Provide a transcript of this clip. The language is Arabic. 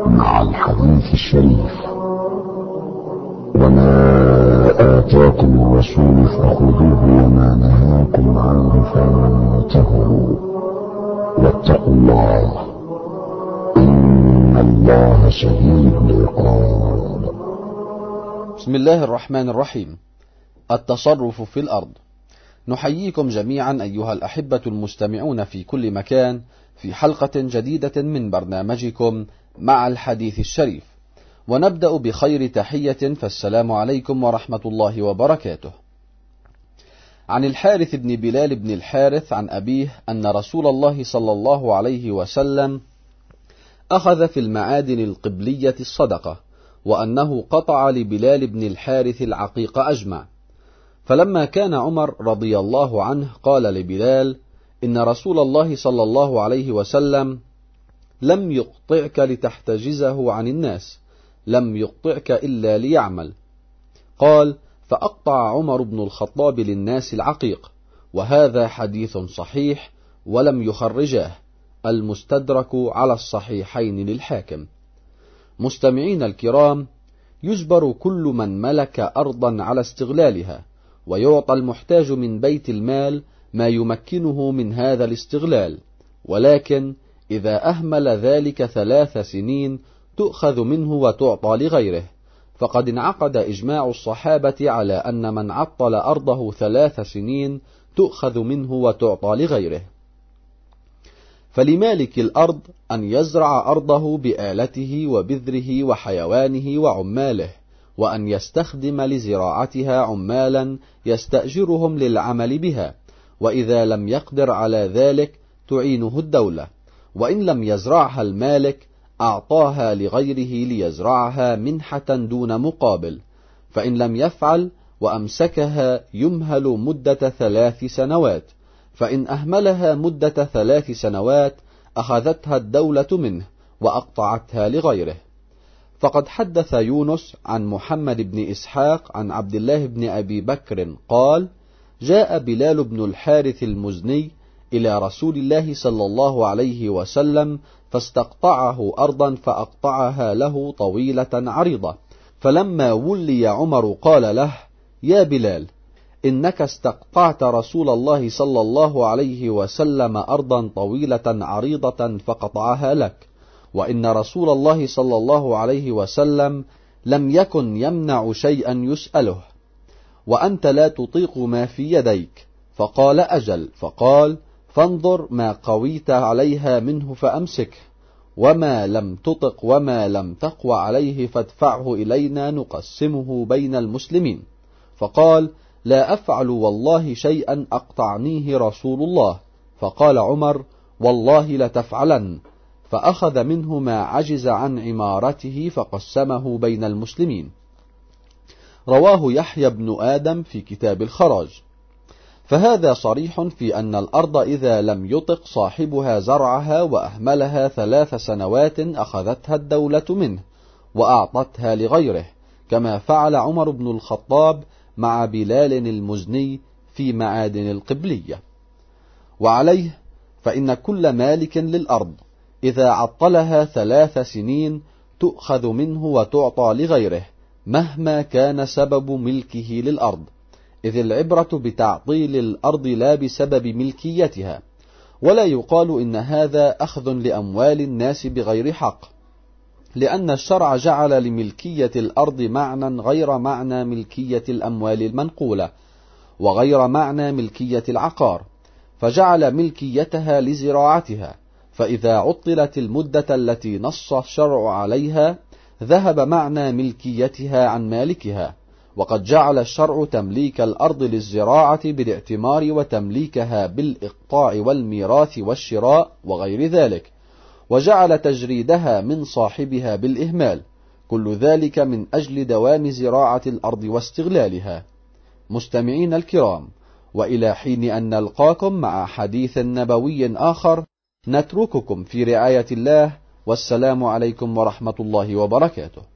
مع الحديث الشريف. وما آتاكم الرسول فخذوه وما نهاكم عنه فانتهوا واتقوا الله إن الله شديد العقاب. بسم الله الرحمن الرحيم. التصرف في الأرض. نحييكم جميعا أيها الأحبة المستمعون في كل مكان في حلقة جديدة من برنامجكم مع الحديث الشريف، ونبدأ بخير تحية، فالسلام عليكم ورحمة الله وبركاته. عن الحارث بن بلال بن الحارث عن أبيه أن رسول الله صلى الله عليه وسلم أخذ في المعادن القبلية الصدقة، وأنه قطع لبلال بن الحارث العقيق أجمع. فلما كان عمر رضي الله عنه قال لبلال: إن رسول الله صلى الله عليه وسلم لم يقطعك لتحتجزه عن الناس، لم يقطعك إلا ليعمل. قال: فأقطع عمر بن الخطاب للناس العقيق. وهذا حديث صحيح ولم يخرجاه، المستدرك على الصحيحين للحاكم. مستمعين الكرام، يجبر كل من ملك أرضا على استغلالها، ويعطى المحتاج من بيت المال ما يمكنه من هذا الاستغلال، ولكن إذا أهمل ذلك 3 سنين تؤخذ منه وتعطى لغيره. فقد انعقد إجماع الصحابة على أن من عطل أرضه 3 سنين تؤخذ منه وتعطى لغيره. فلمالك الأرض أن يزرع أرضه بآلته وبذره وحيوانه وعماله، وأن يستخدم لزراعتها عمالا يستأجرهم للعمل بها، وإذا لم يقدر على ذلك تعينه الدولة، وإن لم يزرعها المالك أعطاها لغيره ليزرعها منحة دون مقابل، فإن لم يفعل وأمسكها يمهل مدة 3 سنوات، فإن أهملها مدة 3 سنوات أخذتها الدولة منه وأقطعتها لغيره. فقد حدث يونس عن محمد بن إسحاق عن عبد الله بن أبي بكر قال: جاء بلال بن الحارث المزني إلى رسول الله صلى الله عليه وسلم فاستقطعه أرضا فأقطعها له طويلة عريضة، فلما ولي عمر قال له: يا بلال، إنك استقطعت رسول الله صلى الله عليه وسلم أرضا طويلة عريضة فقطعها لك، وإن رسول الله صلى الله عليه وسلم لم يكن يمنع شيئا يسأله، وأنت لا تطيق ما في يديك. فقال: أجل. فقال: فانظر ما قويت عليها منه فأمسكه، وما لم تطق وما لم تقوى عليه فادفعه إلينا نقسمه بين المسلمين. فقال: لا أفعل والله شيئا أقطعنيه رسول الله. فقال عمر: والله لتفعلن. فأخذ منه ما عجز عن عمارته فقسمه بين المسلمين. رواه يحيى بن آدم في كتاب الخراج. فهذا صريح في أن الأرض إذا لم يطق صاحبها زرعها وأهملها 3 سنوات أخذتها الدولة منه وأعطتها لغيره، كما فعل عمر بن الخطاب مع بلال المزني في معادن القبلية. وعليه فإن كل مالك للأرض إذا عطلها 3 سنين تؤخذ منه وتعطى لغيره مهما كان سبب ملكه للأرض، إذ العبرة بتعطيل الأرض لا بسبب ملكيتها، ولا يقال إن هذا أخذ لأموال الناس بغير حق، لأن الشرع جعل لملكية الأرض معنى غير معنى ملكية الأموال المنقولة، وغير معنى ملكية العقار، فجعل ملكيتها لزراعتها، فإذا عطلت المدة التي نص الشرع عليها ذهب معنى ملكيتها عن مالكها. وقد جعل الشرع تمليك الأرض للزراعة بالاعتمار وتمليكها بالإقطاع والميراث والشراء وغير ذلك، وجعل تجريدها من صاحبها بالإهمال، كل ذلك من أجل دوام زراعة الأرض واستغلالها. مستمعين الكرام، وإلى حين أن نلقاكم مع حديث نبوي آخر نترككم في رعاية الله، والسلام عليكم ورحمة الله وبركاته.